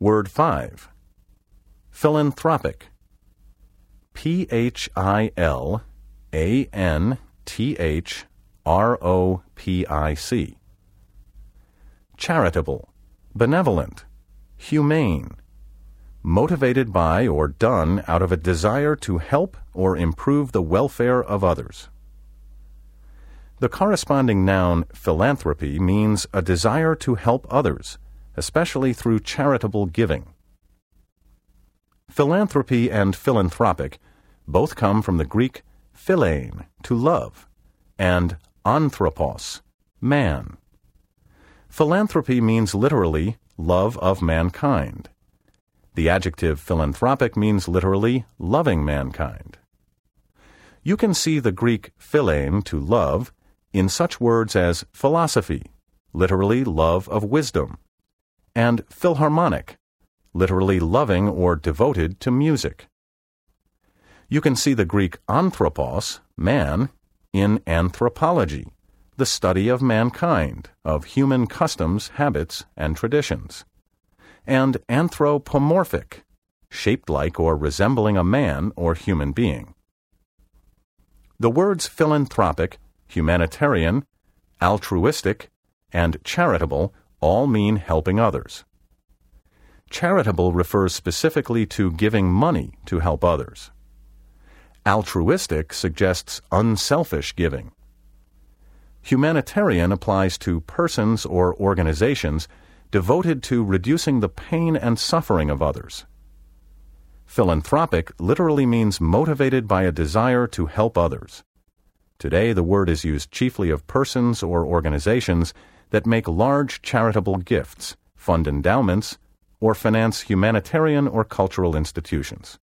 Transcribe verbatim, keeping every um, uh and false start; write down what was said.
Word five. Philanthropic. P H I L A N T H R O P I C. Charitable, benevolent, humane, motivated by or done out of a desire to help or improve the welfare of others. The corresponding noun philanthropy means a desire to help others, especially through charitable giving. Philanthropy and philanthropic both come from the Greek philein, to love, and anthropos, man. Philanthropy means literally love of mankind. The adjective philanthropic means literally loving mankind. You can see the Greek philein, to love, in such words as philosophy, literally love of wisdom, and philharmonic, literally loving or devoted to music. You can see the Greek anthropos, man, in anthropology, the study of mankind, of human customs, habits, and traditions, and anthropomorphic, shaped like or resembling a man or human being. The words philanthropic, humanitarian, altruistic, and charitable all mean helping others. Charitable refers specifically to giving money to help others. Altruistic suggests unselfish giving. Humanitarian applies to persons or organizations devoted to reducing the pain and suffering of others. Philanthropic literally means motivated by a desire to help others. Today, the word is used chiefly of persons or organizations that make large charitable gifts, fund endowments, or finance humanitarian or cultural institutions.